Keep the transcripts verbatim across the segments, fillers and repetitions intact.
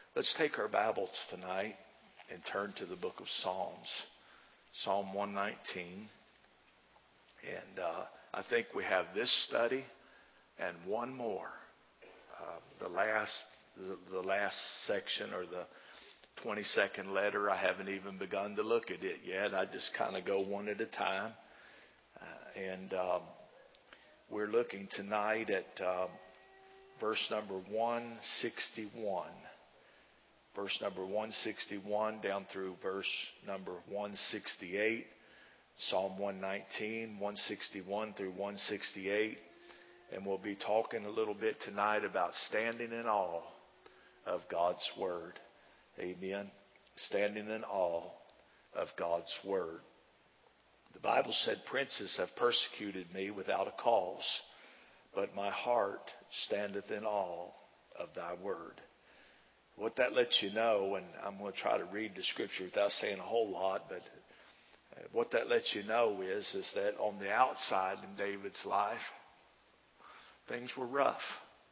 Let's take our Bibles tonight and turn to the book of Psalms, Psalm one nineteen. And uh, I think we have this study and one more. Uh, the last, the, the last section or the twenty-second letter, I haven't even begun to look at it yet. I just kind of go one at a time. Uh, and um, we're looking tonight at uh, verse number one sixty-one. Verse number one sixty-one down through verse number one sixty-eight. Psalm one nineteen, one sixty-one through one sixty-eight. And we'll be talking a little bit tonight about standing in awe of God's Word. Amen. Standing in awe of God's Word. The Bible said, princes have persecuted me without a cause, but my heart standeth in awe of thy word. What that lets you know, and I'm going to try to read the scripture without saying a whole lot, but what that lets you know is, is that on the outside in David's life, things were rough.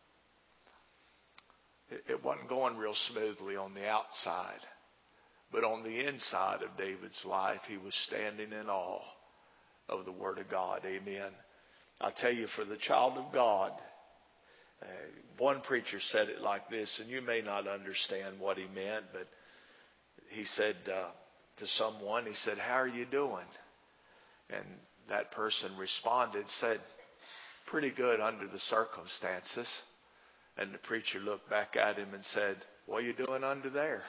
It, it wasn't going real smoothly on the outside. But on the inside of David's life, he was standing in awe of the Word of God. Amen. I tell you, for the child of God, uh, one preacher said it like this, and you may not understand what he meant, but he said uh, to someone, he said, "How are you doing?" And that person responded, said, "Pretty good under the circumstances." And the preacher looked back at him and said, "What are you doing under there?"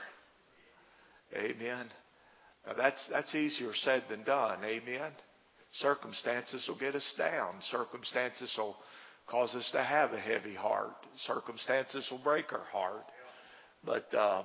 Amen. Now that's that's easier said than done. Amen. Circumstances will get us down. Circumstances will cause us to have a heavy heart. Circumstances will break our heart. But uh,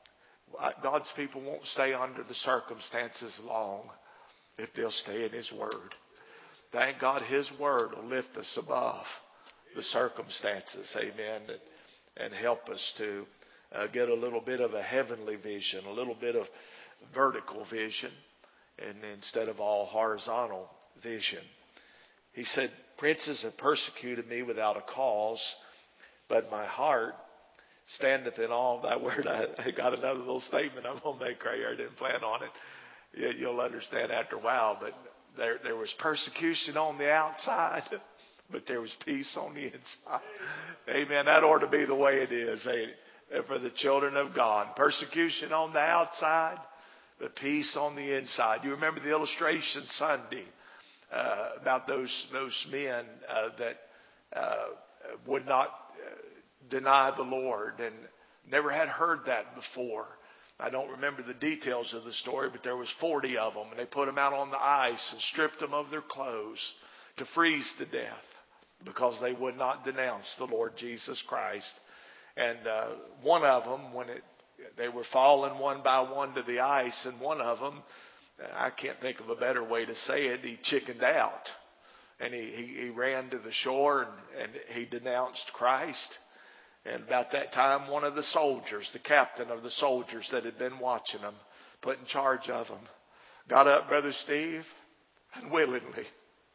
God's people won't stay under the circumstances long if they'll stay in His Word. Thank God His Word will lift us above the circumstances. Amen. And, and help us to Uh, get a little bit of a heavenly vision, a little bit of vertical vision, and instead of all horizontal vision. He said, princes have persecuted me without a cause, but my heart standeth in awe of thy word. I, I got another little statement I'm going to make right here. I didn't plan on it. Yeah, you'll understand after a while, but there, there was persecution on the outside, but there was peace on the inside. Amen. That ought to be the way it is. Ain't it? For the children of God. Persecution on the outside, but peace on the inside. You remember the illustration Sunday uh, about those those men uh, that uh, would not uh, deny the Lord, and never had heard that before. I don't remember the details of the story, but there was forty of them, and they put them out on the ice and stripped them of their clothes to freeze to death because they would not denounce the Lord Jesus Christ. And uh, one of them, when it, they were falling one by one to the ice, and one of them, I can't think of a better way to say it, he chickened out. And he, he, he ran to the shore and, and he denounced Christ. And about that time, one of the soldiers, the captain of the soldiers that had been watching him, put in charge of him, got up, Brother Steve, and willingly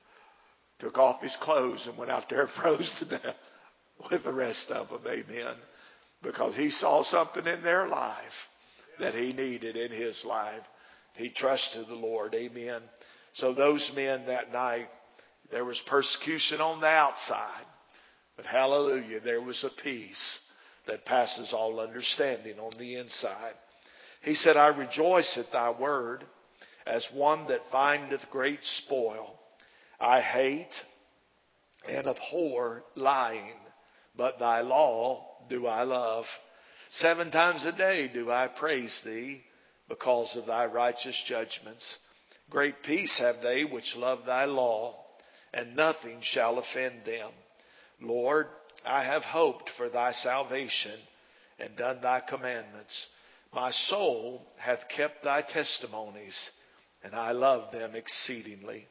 took off his clothes and went out there and froze to death with the rest of them. Amen. Because he saw something in their life that he needed in his life. He trusted the Lord. Amen. So those men that night, there was persecution on the outside. But hallelujah, there was a peace that passes all understanding on the inside. He said, I rejoice at thy word as one that findeth great spoil. I hate and abhor lying, but thy law do I love. Seven times a day do I praise thee because of thy righteous judgments. Great peace have they which love thy law, and nothing shall offend them. Lord, I have hoped for thy salvation and done thy commandments. My soul hath kept thy testimonies, and I love them exceedingly.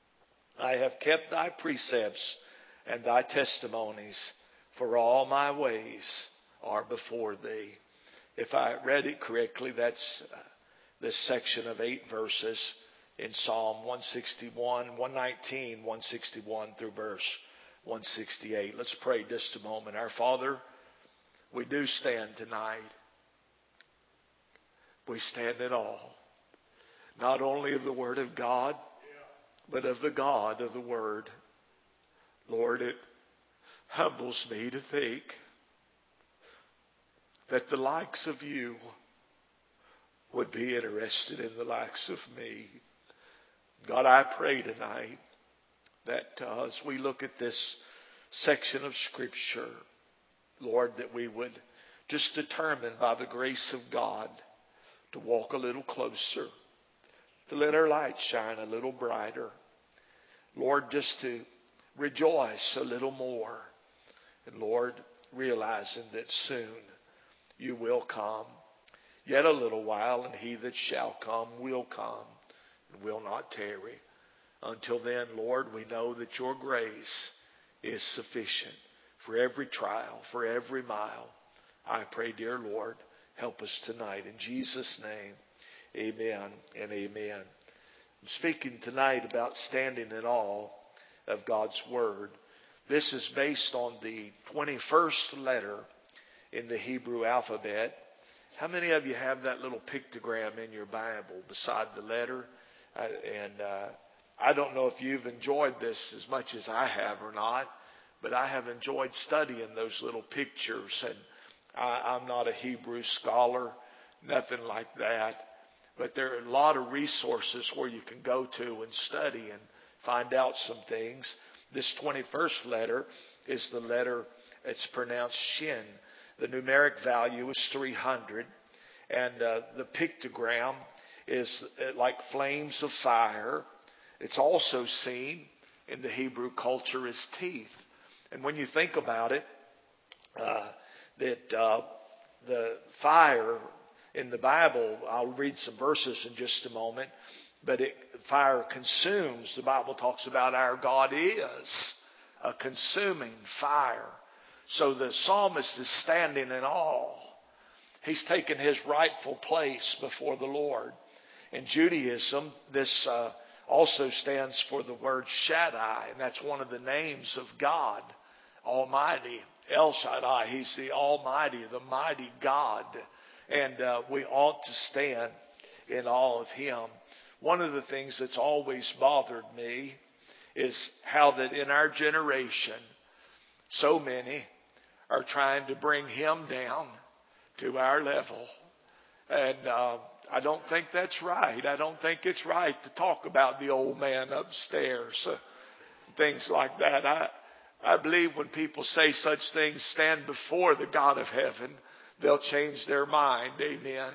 I have kept thy precepts and thy testimonies, for all my ways are before thee. If I read it correctly, that's uh, this section of eight verses in Psalm one sixty-one, one nineteen, one sixty-one through verse one sixty-eight. Let's pray just a moment. Our Father, we do stand tonight We stand in awe, not only of the Word of God, but of the God of the Word. Lord, it humbles me to think that the likes of you would be interested in the likes of me. God, I pray tonight that uh, as we look at this section of Scripture, Lord, that we would just determine by the grace of God to walk a little closer, to let our light shine a little brighter. Lord, just to rejoice a little more. And Lord, realizing that soon you will come. Yet a little while, and he that shall come will come and will not tarry. Until then, Lord, we know that your grace is sufficient for every trial, for every mile. I pray, dear Lord, help us tonight. In Jesus' name, amen and amen. I'm speaking tonight about standing in awe of God's Word. This is based on the twenty-first letter in the Hebrew alphabet. How many of you have that little pictogram in your Bible beside the letter? Uh, and uh, I don't know if you've enjoyed this as much as I have or not, but I have enjoyed studying those little pictures. And I, I'm not a Hebrew scholar, nothing like that. But there are a lot of resources where you can go to and study and find out some things. This twenty-first letter is the letter, it's pronounced Shin. The numeric value is three hundred. And uh, the pictogram is like flames of fire. It's also seen in the Hebrew culture as teeth. And when you think about it, uh, that uh, the fire in the Bible, I'll read some verses in just a moment, but it, fire consumes. The Bible talks about our God is a consuming fire. So the psalmist is standing in awe. He's taken his rightful place before the Lord. In Judaism, this uh, also stands for the word Shaddai, and that's one of the names of God Almighty. El Shaddai, He's the Almighty, the mighty God. And uh, we ought to stand in awe of Him. One of the things that's always bothered me is how that in our generation, so many are trying to bring Him down to our level. And uh, I don't think that's right. I don't think it's right to talk about the old man upstairs, uh, things like that. I, I believe when people say such things, stand before the God of heaven, they'll change their mind. Amen.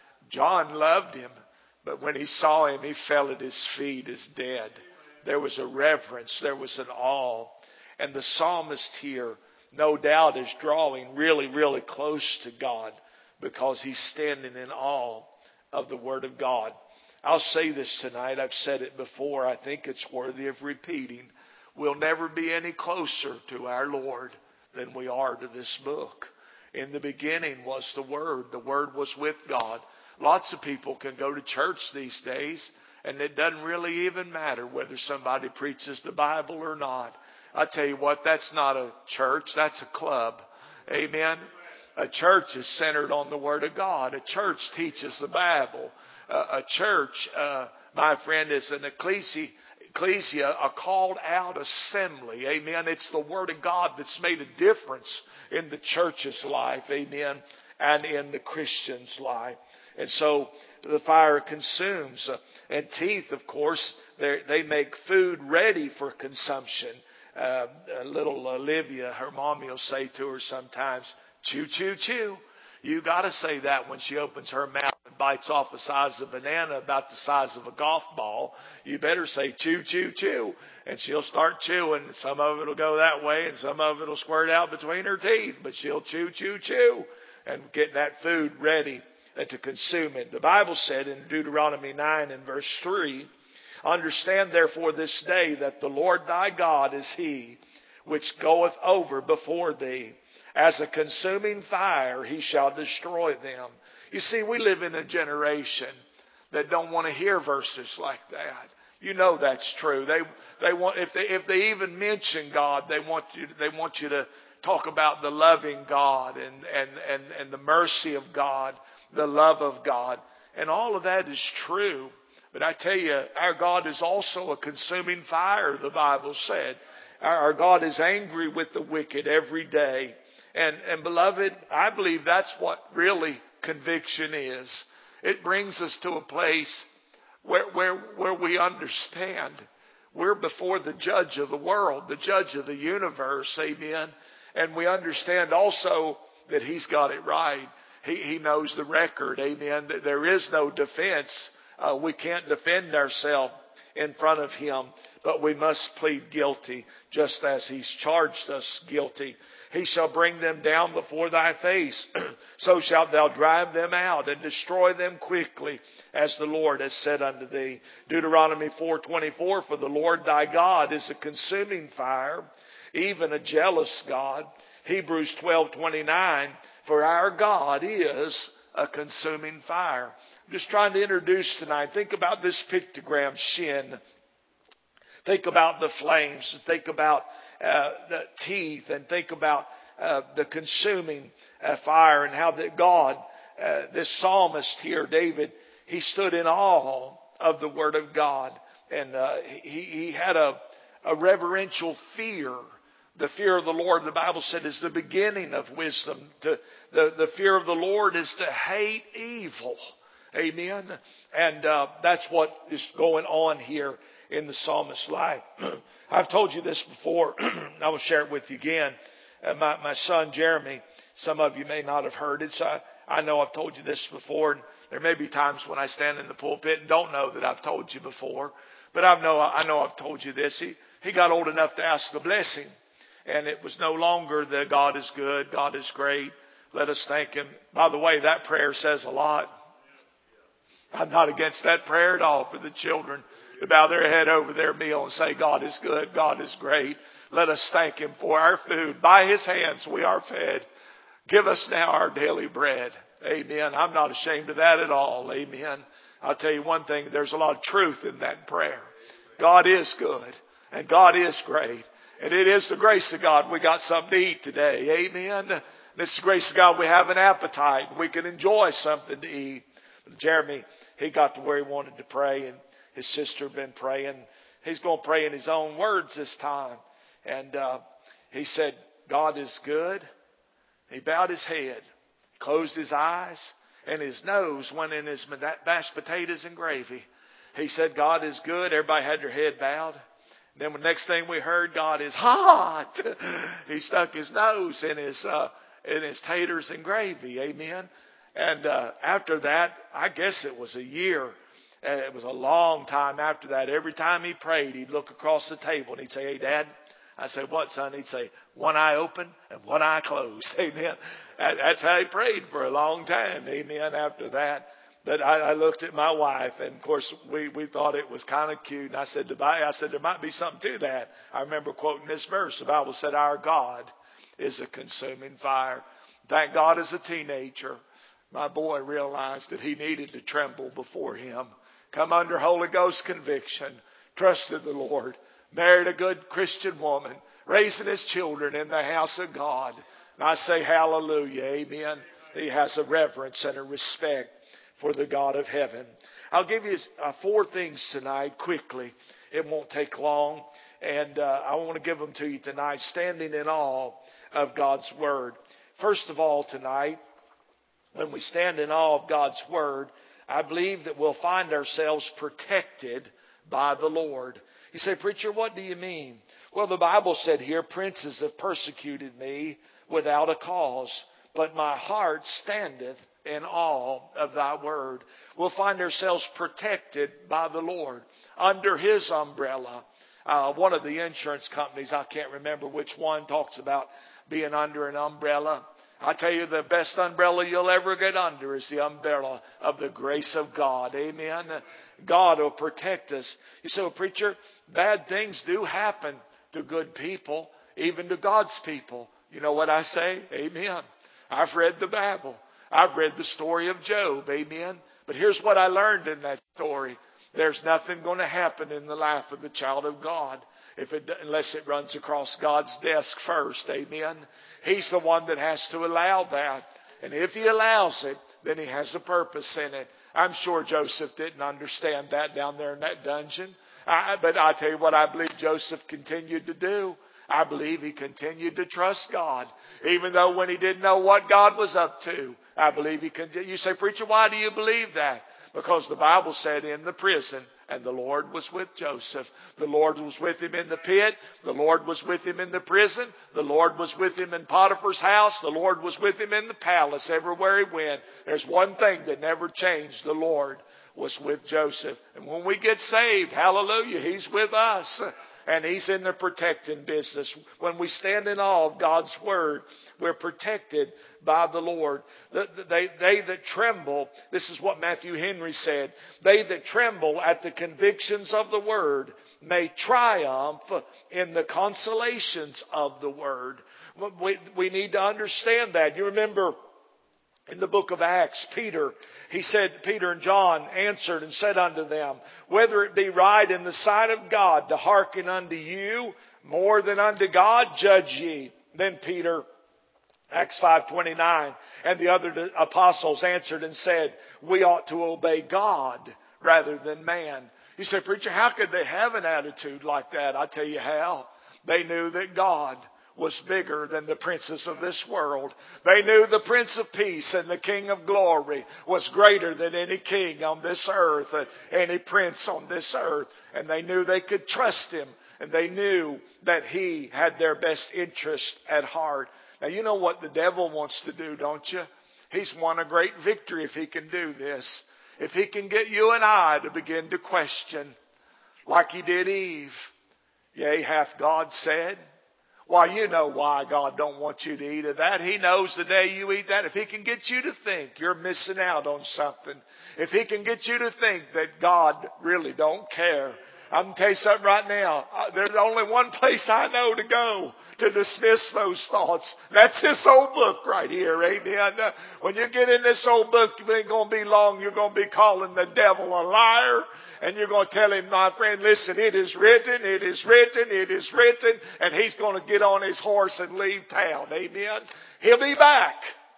John loved Him, but when he saw Him, he fell at His feet as dead. There was a reverence. There was an awe. And the psalmist here, no doubt, is drawing really, really close to God because he's standing in awe of the Word of God. I'll say this tonight. I've said it before. I think it's worthy of repeating. We'll never be any closer to our Lord than we are to this book. In the beginning was the Word. The Word was with God. Lots of people can go to church these days, and it doesn't really even matter whether somebody preaches the Bible or not. I tell you what, that's not a church. That's a club. Amen. A church is centered on the Word of God. A church teaches the Bible. Uh, a church, uh, my friend, is an ecclesia, ecclesia, a called out assembly. Amen. It's the Word of God that's made a difference in the church's life. Amen. And in the Christian's life. And so the fire consumes. Uh, and teeth, of course, they make food ready for consumption. Uh, little Olivia, her mommy will say to her sometimes, chew, chew, chew. You got to say that when she opens her mouth and bites off the size of a banana about the size of a golf ball. You better say chew, chew, chew. And she'll start chewing. Some of it will go that way and some of it will squirt out between her teeth. But she'll chew, chew, chew and get that food ready to consume it. The Bible said in Deuteronomy nine and verse three, understand therefore this day that the Lord thy God is He which goeth over before thee. As a consuming fire, He shall destroy them. You see, we live in a generation that don't want to hear verses like that. You know that's true. They they want if they if they even mention God, they want you they want you to talk about the loving God and and and, and the mercy of God, the love of God. And all of that is true. But I tell you, our God is also a consuming fire, the Bible said. Our, our God is angry with the wicked every day. And, and beloved, I believe that's what really conviction is. It brings us to a place where, where, where we understand we're before the judge of the world, the judge of the universe, amen. And we understand also that He's got it right. He, he knows the record, amen. That there is no defense. Uh, we can't defend ourselves in front of Him, but we must plead guilty, just as He's charged us guilty. He shall bring them down before thy face. So shalt thou drive them out and destroy them quickly, as the Lord has said unto thee. Deuteronomy four twenty-four, for the Lord thy God is a consuming fire, even a jealous God. Hebrews twelve twenty-nine, for our God is a consuming fire. I'm just trying to introduce tonight. Think about this pictogram, Shin. Think about the flames. Think about uh, the teeth, and think about uh, the consuming uh, fire, and how that God, uh, this psalmist here, David, he stood in awe of the Word of God, and uh, he, he had a, a reverential fear. The fear of the Lord, the Bible said, is the beginning of wisdom. The, the, the fear of the Lord is to hate evil. Amen. And uh, that's what is going on here in the psalmist's life. I've told you this before. I will share it with you again. Uh, my, my son Jeremy, some of you may not have heard it, so I, I know I've told you this before. And there may be times when I stand in the pulpit and don't know that I've told you before. But I know, I know I've told you this. He, he got old enough to ask a blessing. And it was no longer the God is good, God is great, let us thank Him. By the way, that prayer says a lot. I'm not against that prayer at all for the children to bow their head over their meal and say, God is good, God is great. Let us thank Him for our food. By His hands we are fed. Give us now our daily bread. Amen. I'm not ashamed of that at all. Amen. I'll tell you one thing, there's a lot of truth in that prayer. God is good and God is great. And it is the grace of God we got something to eat today. Amen. And it's the grace of God we have an appetite. We can enjoy something to eat. Jeremy, he got to where he wanted to pray, and his sister had been praying. He's going to pray in his own words this time. And uh, he said, God is good. He bowed his head, closed his eyes, and his nose went in his mashed potatoes and gravy. He said, God is good. Everybody had their head bowed. Then the next thing we heard, God is hot. He stuck his nose in his uh, in his taters and gravy. Amen. And uh, after that, I guess it was a year. Uh, it was a long time after that. Every time he prayed, he'd look across the table and he'd say, hey, Dad. I said, what, son? He'd say, one eye open and one eye closed. Amen. That, that's how he prayed for a long time. Amen. After that. But I, I looked at my wife, and of course we, we thought it was kind of cute. And I said to Tobiah, I said, there might be something to that. I remember quoting this verse. The Bible said, our God is a consuming fire. Thank God, as a teenager, my boy realized that he needed to tremble before Him, come under Holy Ghost conviction, trusted the Lord, married a good Christian woman, raising his children in the house of God. And I say hallelujah, amen. He has a reverence and a respect for the God of heaven. I'll give you uh, four things tonight quickly. It won't take long. And uh, I want to give them to you tonight, standing in awe of God's Word. First of all tonight, when we stand in awe of God's Word, I believe that we'll find ourselves protected by the Lord. You say, preacher, what do you mean? Well, the Bible said here, princes have persecuted me without a cause, but my heart standeth in awe of thy word. We'll find ourselves protected by the Lord under His umbrella. Uh, one of the insurance companies, I can't remember which one, talks about being under an umbrella. I tell you, the best umbrella you'll ever get under is the umbrella of the grace of God. Amen. God will protect us. You say, well, preacher, bad things do happen to good people, even to God's people. You know what I say? Amen. I've read the Bible. I've read the story of Job. Amen. But here's what I learned in that story. There's nothing going to happen in the life of the child of God if it, unless it runs across God's desk first. Amen. He's the one that has to allow that. And if He allows it, then He has a purpose in it. I'm sure Joseph didn't understand that down there in that dungeon. I, but I tell you what, I believe Joseph continued to do. I believe he continued to trust God. Even though when he didn't know what God was up to, I believe he continued. You say, preacher, why do you believe that? Because the Bible said in the prison, and the Lord was with Joseph. The Lord was with him in the pit. The Lord was with him in the prison. The Lord was with him in Potiphar's house. The Lord was with him in the palace. Everywhere he went, there's one thing that never changed. The Lord was with Joseph. And when we get saved, hallelujah, He's with us. And He's in the protecting business. When we stand in awe of God's Word, we're protected by the Lord. They, they that tremble, this is what Matthew Henry said, they that tremble at the convictions of the Word may triumph in the consolations of the Word. We, we need to understand that. You remember in the book of Acts, Peter, he said, Peter and John answered and said unto them, whether it be right in the sight of God to hearken unto you more than unto God, judge ye. Then Peter, Acts five twenty-nine, and the other apostles answered and said, we ought to obey God rather than man. You say, preacher, how could they have an attitude like that? I tell you how. They knew that God was bigger than the princes of this world. They knew the Prince of Peace and the King of Glory was greater than any king on this earth, any prince on this earth. And they knew they could trust Him. And they knew that He had their best interest at heart. Now, you know what the devil wants to do, don't you? He's won a great victory if he can do this. If he can get you and I to begin to question, like he did Eve. Yea, hath God said? Why, you know why God don't want you to eat of that. He knows the day you eat that. If He can get you to think you're missing out on something, if He can get you to think that God really don't care, I'm going to tell you something right now. There's only one place I know to go to dismiss those thoughts. That's this old book right here. Amen. When you get in this old book, it ain't going to be long. You're going to be calling the devil a liar. And you're going to tell him, my friend, listen, it is written, it is written, it is written. And he's going to get on his horse and leave town. Amen. He'll be back.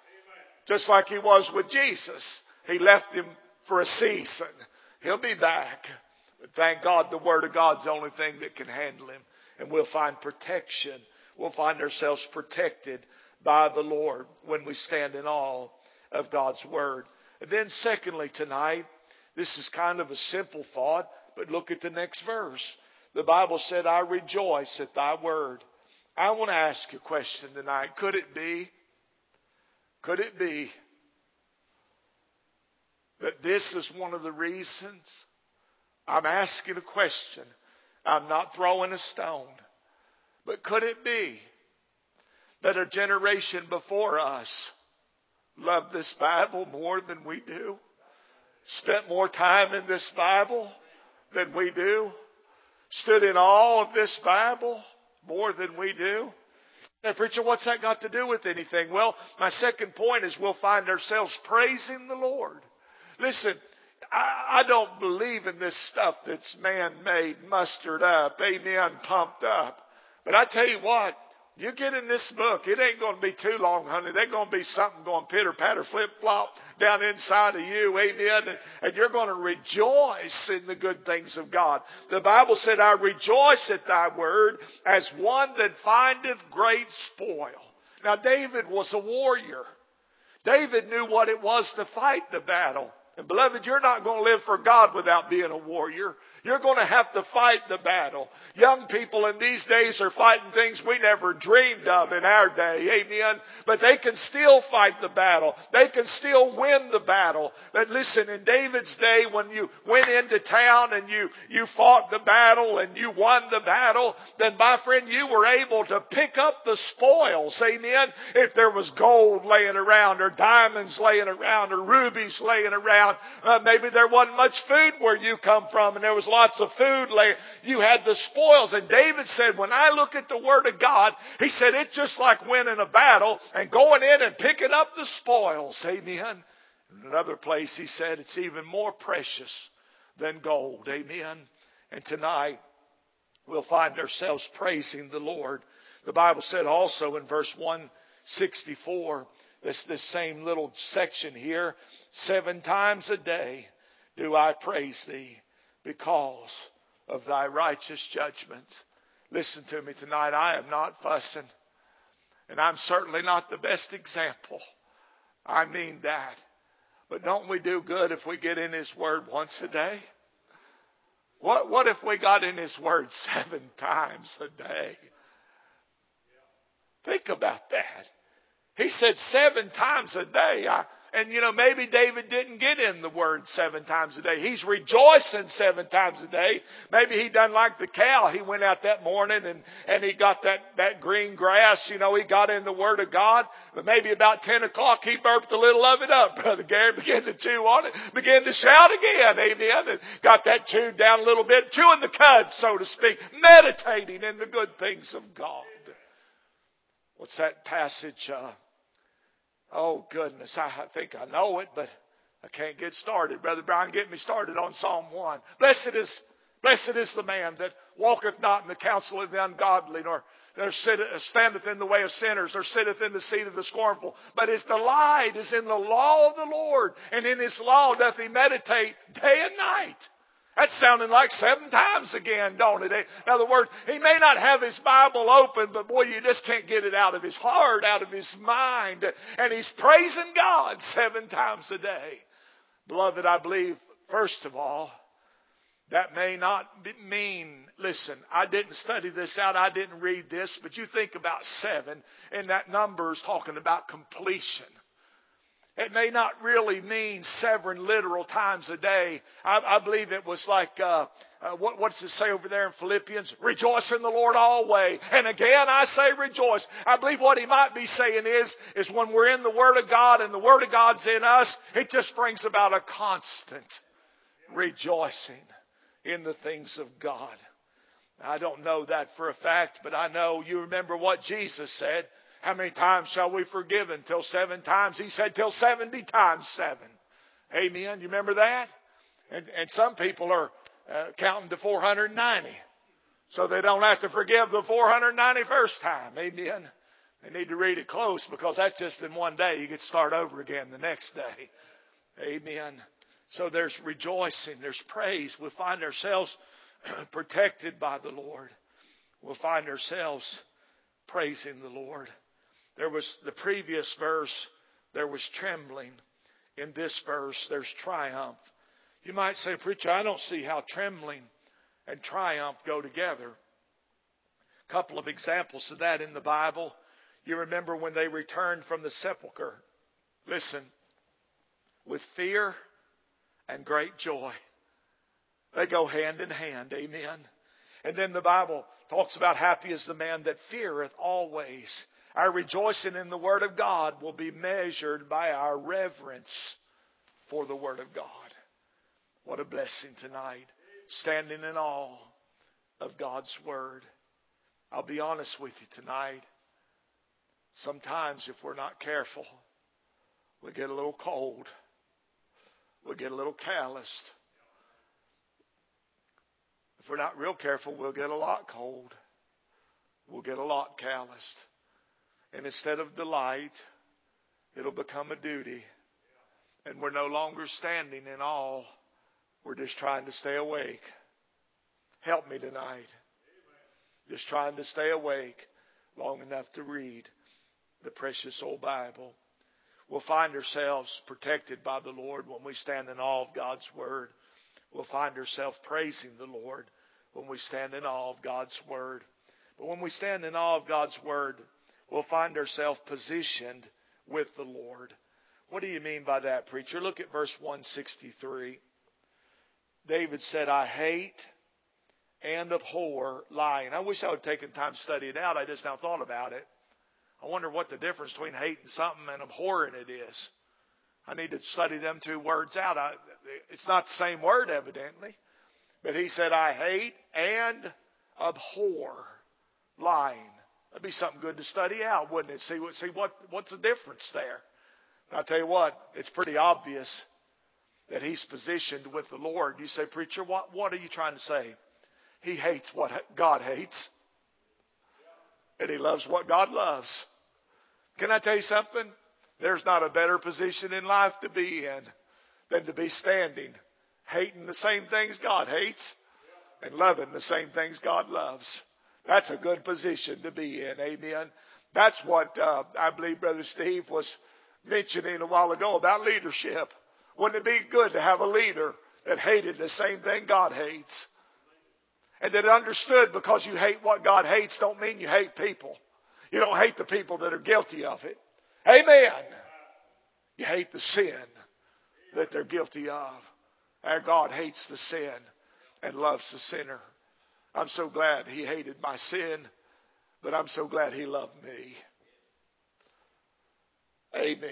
Just like he was with Jesus. He left him for a season. He'll be back. But thank God the Word of God's the only thing that can handle him. And we'll find protection. We'll find ourselves protected by the Lord when we stand in awe of God's Word. And then secondly tonight, this is kind of a simple thought, but look at the next verse. The Bible said, I rejoice at Thy Word. I want to ask you a question tonight. Could it be, could it be that this is one of the reasons? I'm asking a question. I'm not throwing a stone. But could it be that a generation before us loved this Bible more than we do? Spent more time in this Bible than we do? Stood in awe of this Bible more than we do? Now, preacher, what's that got to do with anything? Well, my second point is we'll find ourselves praising the Lord. Listen, I, I don't believe in this stuff that's man-made, mustered up, amen, pumped up. But I tell you what, you get in this book, it ain't going to be too long, honey. There's going to be something going pitter-patter, flip-flop down inside of you, amen. And, and you're going to rejoice in the good things of God. The Bible said, I rejoice at Thy Word as one that findeth great spoil. Now, David was a warrior. David knew what it was to fight the battle. And beloved, you're not going to live for God without being a warrior. You're going to have to fight the battle. Young people in these days are fighting things we never dreamed of in our day. Amen. But they can still fight the battle. They can still win the battle. But listen, in David's day, when you went into town and you, you fought the battle and you won the battle, then my friend, you were able to pick up the spoils. Amen. If there was gold laying around or diamonds laying around or rubies laying around, uh, maybe there wasn't much food where you come from and there was lots of food laying. You had the spoils. And David said, when I look at the Word of God, he said, it's just like winning a battle and going in and picking up the spoils. Amen. In another place, he said, it's even more precious than gold. Amen. And tonight, we'll find ourselves praising the Lord. The Bible said also in verse one sixty-four, this, this same little section here. Seven times a day do I praise thee because of thy righteous judgments. Listen to me tonight. I am not fussing. And I'm certainly not the best example. I mean that. But don't we do good if we get in His Word once a day? What, what if we got in His Word seven times a day? Think about that. He said seven times a day. I, and you know, maybe David didn't get in the Word seven times a day. He's rejoicing seven times a day. Maybe he done like the cow. He went out that morning and, and he got that, that green grass. You know, he got in the Word of God. But maybe about ten o'clock he burped a little of it up. Brother Gary began to chew on it. Began to shout again. Amen. And got that chewed down a little bit. Chewing the cud, so to speak. Meditating in the good things of God. What's that passage? Uh, oh, goodness. I think I know it, but I can't get started. Brother Brian, get me started on Psalm one. Blessed is, blessed is the man that walketh not in the counsel of the ungodly, nor, nor sitteth, standeth in the way of sinners, nor sitteth in the seat of the scornful. But his delight is in the law of the Lord, and in his law doth he meditate day and night. That's sounding like seven times again, don't it? In other words, he may not have his Bible open, but boy, you just can't get it out of his heart, out of his mind. And he's praising God seven times a day. Beloved, I believe, first of all, that may not mean, listen, I didn't study this out, I didn't read this, but you think about seven, and that number is talking about completion. It may not really mean seven literal times a day. I, I believe it was like, uh, uh, what, what does it say over there in Philippians? Rejoice in the Lord always. And again, I say rejoice. I believe what he might be saying is, is when we're in the Word of God and the Word of God's in us, it just brings about a constant rejoicing in the things of God. I don't know that for a fact, but I know you remember what Jesus said. How many times shall we forgive? Until seven times. He said till seventy times seven. Amen. You remember that? And, and some people are uh, counting to four hundred ninety. So they don't have to forgive the four hundred ninety-first time. Amen. They need to read it close because that's just in one day. You get to start over again the next day. Amen. So there's rejoicing. There's praise. We'll find ourselves protected by the Lord. We'll find ourselves praising the Lord. There was the previous verse, there was trembling. In this verse, there's triumph. You might say, preacher, I don't see how trembling and triumph go together. A couple of examples of that in the Bible. You remember when they returned from the sepulcher. Listen, with fear and great joy. They go hand in hand. Amen. And then the Bible talks about happy is the man that feareth always. Our rejoicing in the Word of God will be measured by our reverence for the Word of God. What a blessing tonight. Standing in awe of God's Word. I'll be honest with you tonight. Sometimes if we're not careful, we get a little cold. We get a little calloused. If we're not real careful, we'll get a lot cold. We'll get a lot calloused. And instead of delight, it'll become a duty. And we're no longer standing in awe. We're just trying to stay awake. Help me tonight. Just trying to stay awake long enough to read the precious old Bible. We'll find ourselves protected by the Lord when we stand in awe of God's Word. We'll find ourselves praising the Lord when we stand in awe of God's Word. But when we stand in awe of God's Word, we'll find ourselves positioned with the Lord. What do you mean by that, preacher? Look at verse one sixty-three. David said, I hate and abhor lying. I wish I would have taken time to study it out. I just now thought about it. I wonder what the difference between hating something and abhorring it is. I need to study them two words out. I, it's not the same word, evidently. But he said, I hate and abhor lying. That'd be something good to study out, wouldn't it? See, see what, what's the difference there? And I'll tell you what, it's pretty obvious that he's positioned with the Lord. You say, preacher, what, what are you trying to say? He hates what God hates. And he loves what God loves. Can I tell you something? There's not a better position in life to be in than to be standing, hating the same things God hates and loving the same things God loves. That's a good position to be in. Amen. That's what uh, I believe Brother Steve was mentioning a while ago about leadership. Wouldn't it be good to have a leader that hated the same thing God hates? And that understood because you hate what God hates don't mean you hate people. You don't hate the people that are guilty of it. Amen. You hate the sin that they're guilty of. Our God hates the sin and loves the sinner. I'm so glad He hated my sin, but I'm so glad He loved me. Amen.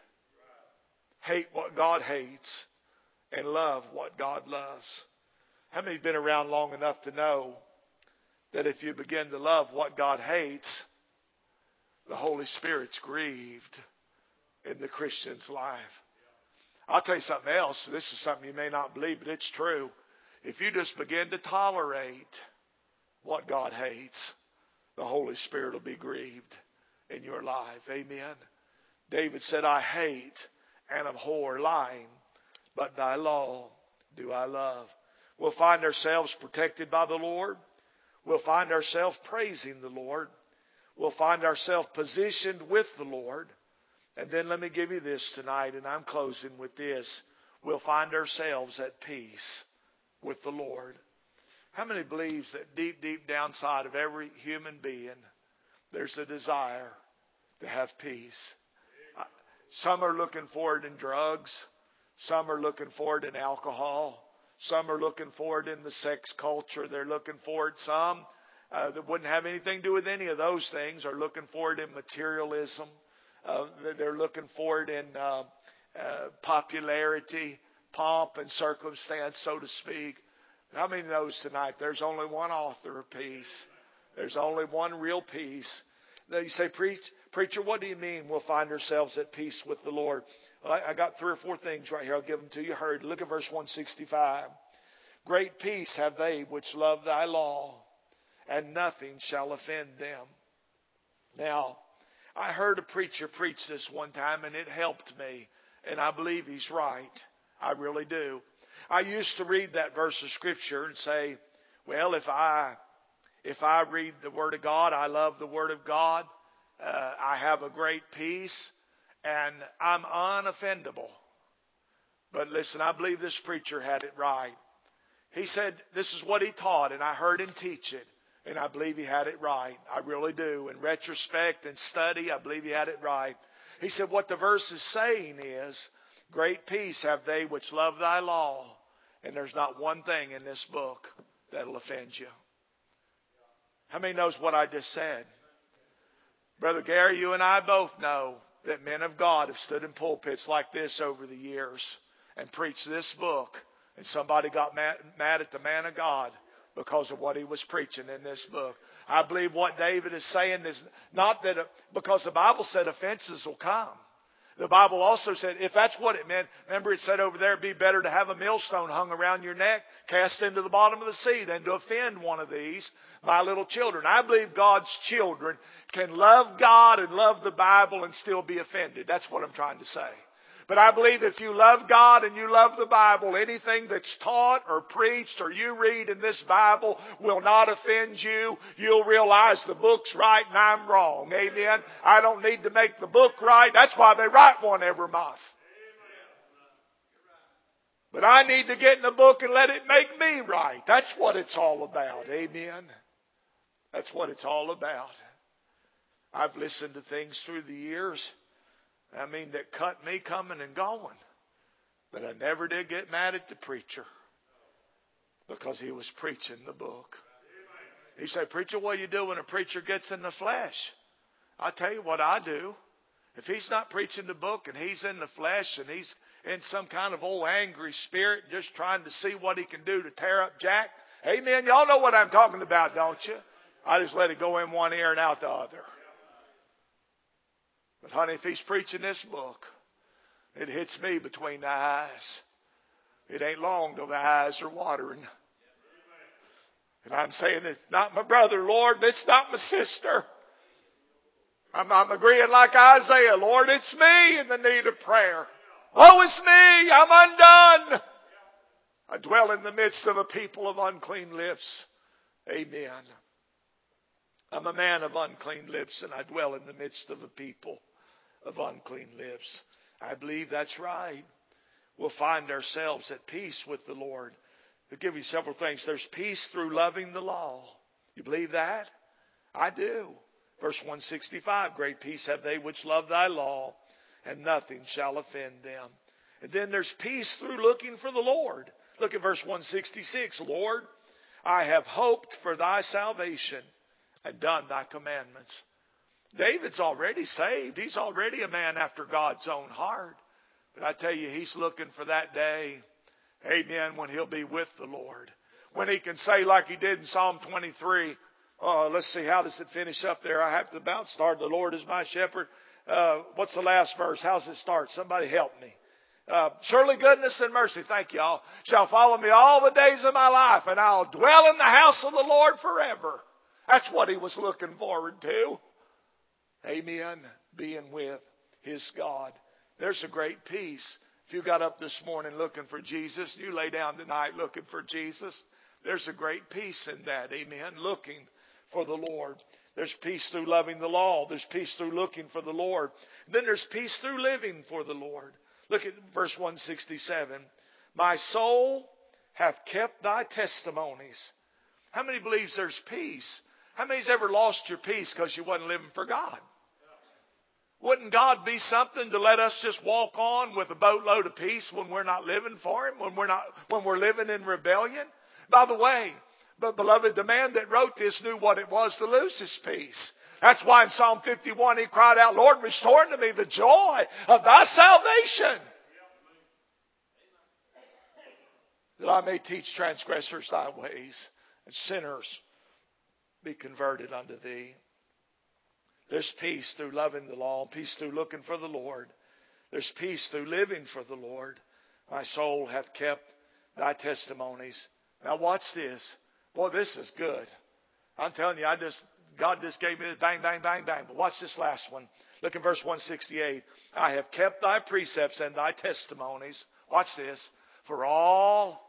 Hate what God hates and love what God loves. How many have been around long enough to know that if you begin to love what God hates, the Holy Spirit's grieved in the Christian's life? I'll tell you something else. This is something you may not believe, but it's true. If you just begin to tolerate what God hates, the Holy Spirit will be grieved in your life. Amen. David said, I hate and abhor lying, but thy law do I love. We'll find ourselves protected by the Lord. We'll find ourselves praising the Lord. We'll find ourselves positioned with the Lord. And then let me give you this tonight, and I'm closing with this. We'll find ourselves at peace with the Lord. How many believes that deep, deep down inside of every human being, there's a desire to have peace? Some are looking for it in drugs. Some are looking for it in alcohol. Some are looking for it in the sex culture. They're looking for it. Some uh, that wouldn't have anything to do with any of those things are looking for it in materialism. Uh, they're looking for it in uh, uh, popularity, pomp, and circumstance, so to speak. How many knows tonight there's only one author of peace? There's only one real peace. Now you say, Preach, preacher, what do you mean we'll find ourselves at peace with the Lord? Well, I, I got three or four things right here. I'll give them to you. Hurry. Look at verse one sixty-five. Great peace have they which love thy law, and nothing shall offend them. Now, I heard a preacher preach this one time, and it helped me. And I believe he's right. I really do. I used to read that verse of Scripture and say, well, if I if I read the Word of God, I love the Word of God, uh, I have a great peace, and I'm unoffendable. But listen, I believe this preacher had it right. He said this is what he taught, and I heard him teach it. And I believe he had it right. I really do. In retrospect and study, I believe he had it right. He said what the verse is saying is, great peace have they which love thy law. And there's not one thing in this book that'll offend you. How many knows what I just said? Brother Gary, you and I both know that men of God have stood in pulpits like this over the years and preached this book. And somebody got mad, mad at the man of God because of what he was preaching in this book. I believe what David is saying is not that, because the Bible said offenses will come. The Bible also said, if that's what it meant, remember it said over there, it'd be better to have a millstone hung around your neck, cast into the bottom of the sea, than to offend one of these, my little children. I believe God's children can love God and love the Bible and still be offended. That's what I'm trying to say. But I believe if you love God and you love the Bible, anything that's taught or preached or you read in this Bible will not offend you. You'll realize the book's right and I'm wrong. Amen. I don't need to make the book right. That's why they write one every month. But I need to get in the book and let it make me right. That's what it's all about. Amen. That's what it's all about. I've listened to things through the years, I mean, that cut me coming and going. But I never did get mad at the preacher because he was preaching the book. He said, preacher, what do you do when a preacher gets in the flesh? I'll tell you what I do. If he's not preaching the book and he's in the flesh and he's in some kind of old angry spirit just trying to see what he can do to tear up Jack, amen, y'all know what I'm talking about, don't you? I just let it go in one ear and out the other. But honey, if he's preaching this book, it hits me between the eyes. It ain't long till the eyes are watering. And I'm saying, it's not my brother, Lord. It's not my sister. I'm, I'm agreeing like Isaiah. Lord, it's me in the need of prayer. Woe is me, I'm undone. I dwell in the midst of a people of unclean lips. Amen. I'm a man of unclean lips, and I dwell in the midst of a people of unclean lips. I believe that's right. We'll find ourselves at peace with the Lord. I'll give you several things. There's peace through loving the law. You believe that? I do. Verse one sixty-five, great peace have they which love thy law, and nothing shall offend them. And then there's peace through looking for the Lord. Look at verse one sixty-six. Lord, I have hoped for thy salvation and done thy commandments. David's already saved. He's already a man after God's own heart. But I tell you, he's looking for that day, amen, when he'll be with the Lord. When he can say like he did in Psalm twenty-three, uh, let's see, how does it finish up there? I have to about start, the Lord is my shepherd. Uh, what's the last verse? How's it start? Somebody help me. Uh, surely goodness and mercy, thank you all, shall follow me all the days of my life, and I'll dwell in the house of the Lord forever. That's what he was looking forward to. Amen. Being with his God. There's a great peace. If you got up this morning looking for Jesus, you lay down tonight looking for Jesus, there's a great peace in that. Amen. Looking for the Lord. There's peace through loving the law. There's peace through looking for the Lord. Then there's peace through living for the Lord. Look at verse one sixty-seven. My soul hath kept thy testimonies. How many believes there's peace? How many's ever lost your peace because you wasn't living for God? Wouldn't God be something to let us just walk on with a boatload of peace when we're not living for Him, when we're not, when we're living in rebellion? By the way, but beloved, the man that wrote this knew what it was to lose his peace. That's why in Psalm fifty-one he cried out, Lord, restore unto me the joy of thy salvation, that I may teach transgressors thy ways, and sinners be converted unto thee. There's peace through loving the law, peace through looking for the Lord. There's peace through living for the Lord. My soul hath kept thy testimonies. Now watch this. Boy, this is good. I'm telling you, I just God just gave me this bang, bang, bang, bang. But watch this last one. Look in verse one sixty-eight. I have kept thy precepts and thy testimonies. Watch this. For all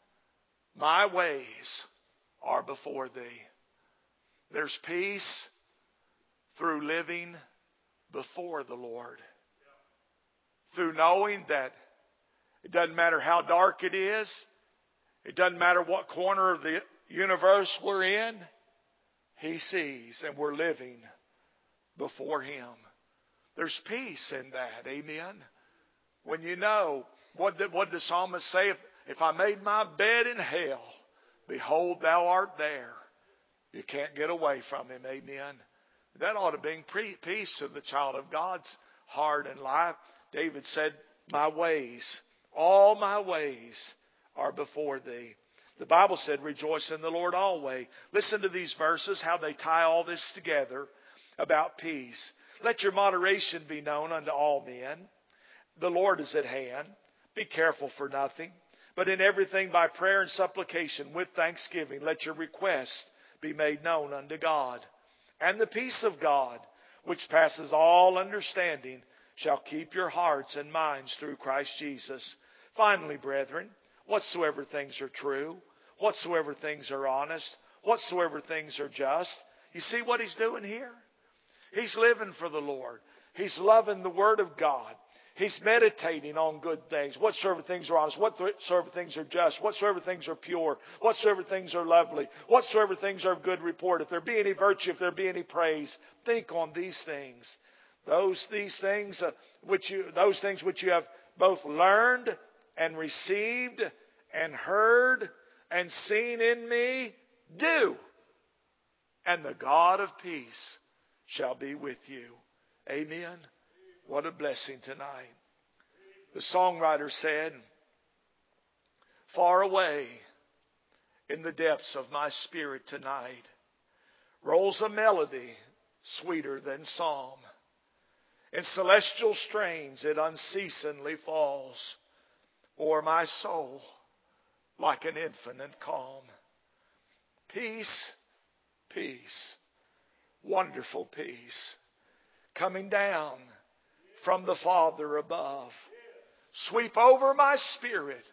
my ways are before thee. There's peace through living before the Lord. Through knowing that it doesn't matter how dark it is. It doesn't matter what corner of the universe we're in. He sees, and we're living before Him. There's peace in that. Amen. When you know, what did, what did the psalmist say? If, if I made my bed in hell, behold, thou art there. You can't get away from Him. Amen. That ought to bring peace to the child of God's heart and life. David said, my ways, all my ways are before thee. The Bible said, rejoice in the Lord always. Listen to these verses, how they tie all this together about peace. Let your moderation be known unto all men. The Lord is at hand. Be careful for nothing, but in everything by prayer and supplication with thanksgiving, let your requests be made known unto God. And the peace of God, which passes all understanding, shall keep your hearts and minds through Christ Jesus. Finally, brethren, whatsoever things are true, whatsoever things are honest, whatsoever things are just. You see what he's doing here? He's living for the Lord. He's loving the Word of God. He's meditating on good things. Whatsoever things are honest, whatsoever things are just, whatsoever things are pure, whatsoever things are lovely, whatsoever things are of good report. If there be any virtue, if there be any praise, think on these things. Those these things uh, which you those things which you have both learned and received and heard and seen in me, do. And the God of peace shall be with you. Amen. What a blessing tonight. The songwriter said, far away in the depths of my spirit tonight rolls a melody sweeter than psalm. In celestial strains it unceasingly falls o'er my soul like an infinite calm. Peace, peace, wonderful peace. coming down from the Father above. Sweep over my spirit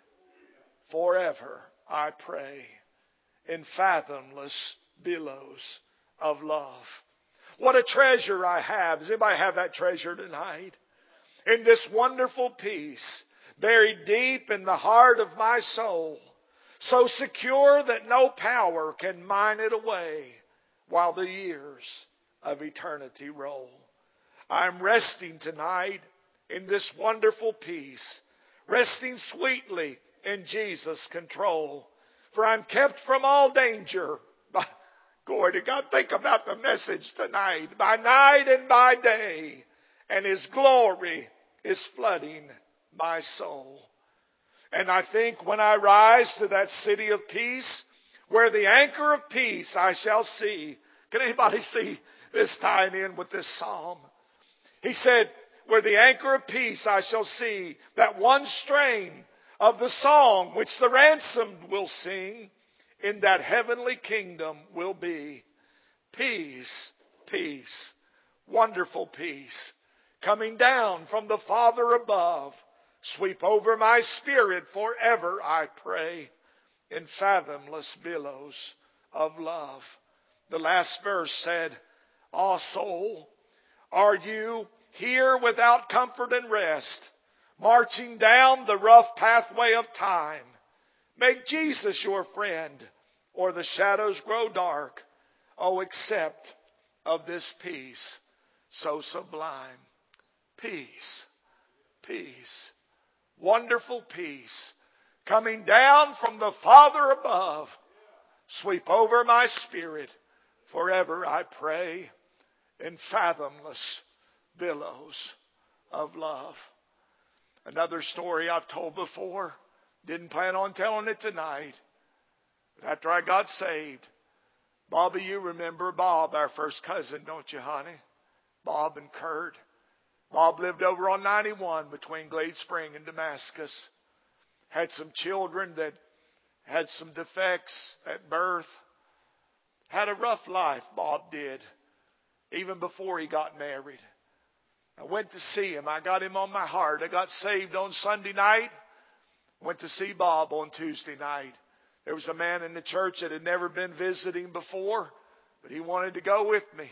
forever, I pray, in fathomless billows of love. What a treasure I have. Does anybody have that treasure tonight? In this wonderful peace, buried deep in the heart of my soul, so secure that no power can mine it away while the years of eternity roll. I'm resting tonight in this wonderful peace, resting sweetly in Jesus' control. For I'm kept from all danger. By, glory to God. Think about the message tonight. By night and by day. And His glory is flooding my soul. And I think when I rise to that city of peace, where the anchor of peace I shall see. Can anybody see this tying in with this psalm? He said, where the anchor of peace I shall see, that one strain of the song which the ransomed will sing, in that heavenly kingdom will be peace, peace, wonderful peace, coming down from the Father above. Sweep over my spirit forever, I pray, in fathomless billows of love. The last verse said, "Ah, soul, are you here without comfort and rest, marching down the rough pathway of time? Make Jesus your friend, or the shadows grow dark. Oh, accept of this peace so sublime." Peace, peace, wonderful peace, coming down from the Father above. Sweep over my spirit forever, I pray, in fathomless billows of love. Another story I've told before. Didn't plan on telling it tonight. But after I got saved, Bobby, you remember Bob, our first cousin, don't you, honey? Bob and Kurt. Bob lived over on ninety-one between Glade Spring and Damascus. Had some children that had some defects at birth. Had a rough life, Bob did, even before he got married. I went to see him. I got him on my heart. I got saved on Sunday night. Went to see Bob on Tuesday night. There was a man in the church that had never been visiting before, but he wanted to go with me.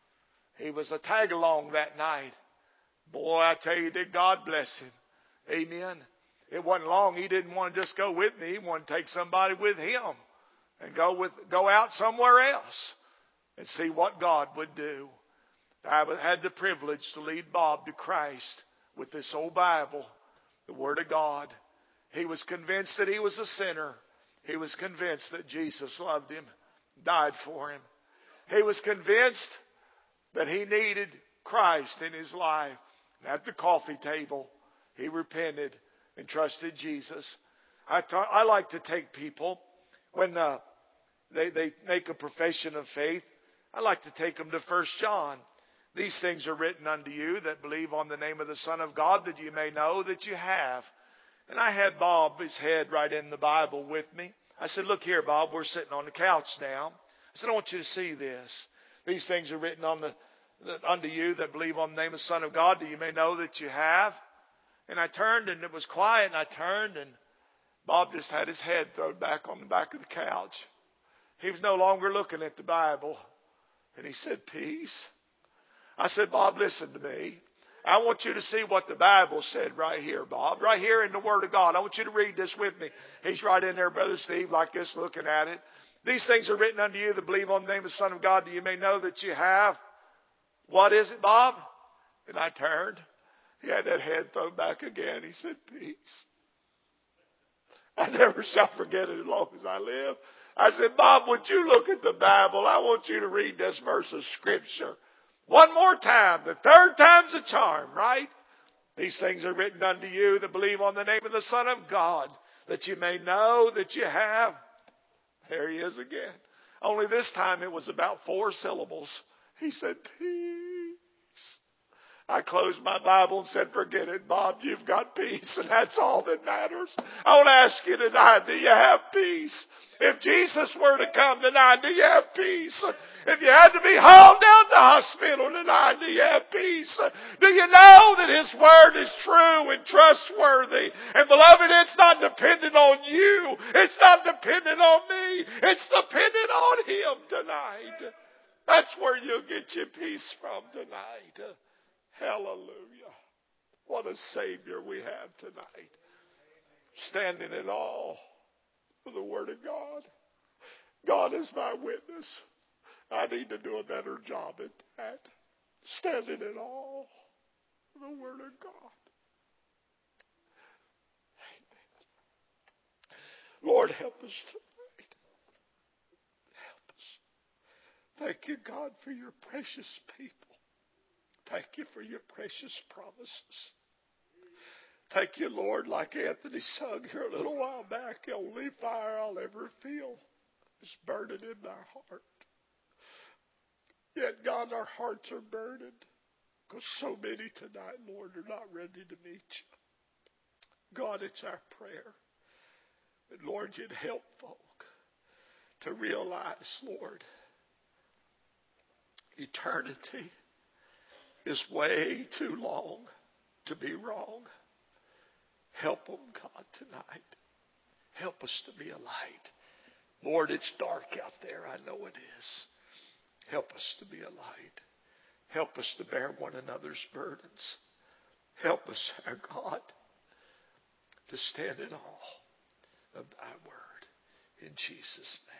He was a tag-along that night. Boy, I tell you, did God bless him. Amen. It wasn't long. He didn't want to just go with me. He wanted to take somebody with him and go with go out somewhere else and see what God would do. I had the privilege to lead Bob to Christ with this old Bible, the Word of God. He was convinced that he was a sinner. He was convinced that Jesus loved him, died for him. He was convinced that he needed Christ in his life. At the coffee table, he repented and trusted Jesus. I, th- I like to take people when uh, they, they make a profession of faith. I like to take them to First John. These things are written unto you that believe on the name of the Son of God, that you may know that you have. And I had Bob, his head right in the Bible with me. I said, look here, Bob, we're sitting on the couch now. I said, I want you to see this. These things are written on the unto you that believe on the name of the Son of God, that you may know that you have. And I turned, and it was quiet, and I turned, and Bob just had his head thrown back on the back of the couch. He was no longer looking at the Bible. And he said, peace. I said, Bob, listen to me. I want you to see what the Bible said right here, Bob. Right here in the Word of God. I want you to read this with me. He's right in there, Brother Steve, like this, looking at it. These things are written unto you that believe on the name of the Son of God, that you may know that you have. What is it, Bob? And I turned. He had that head thrown back again. He said, peace. I never shall forget it as long as I live. I said, Bob, would you look at the Bible? I want you to read this verse of Scripture. One more time. The third time's a charm, right? These things are written unto you that believe on the name of the Son of God, that you may know that you have. There he is again. Only this time it was about four syllables. He said, peace. I closed my Bible and said, forget it, Bob. You've got peace, and that's all that matters. I want to ask you tonight, do you have peace? If Jesus were to come tonight, do you have peace? If you had to be hauled down to the hospital tonight, do you have peace? Do you know that His Word is true and trustworthy? And beloved, it's not dependent on you. It's not dependent on me. It's dependent on Him tonight. That's where you'll get your peace from tonight. Hallelujah. What a Savior we have tonight. Standing in awe of the Word of God. God is my witness. I need to do a better job at that. Standing in awe of the Word of God. Amen. Lord, help us tonight. Help us. Thank you, God, for your precious people. Thank you for your precious promises. Thank you, Lord, like Anthony sung here a little while back, the only fire I'll ever feel is burning in my heart. Yet, God, our hearts are burdened because so many tonight, Lord, are not ready to meet you. God, it's our prayer that, Lord, you'd help folk to realize, Lord, eternity is way too long to be wrong. Help them, God, tonight. Help us to be a light. Lord, it's dark out there. I know it is. Help us to be a light. Help us to bear one another's burdens. Help us, our God, to stand in awe of thy word. In Jesus' name.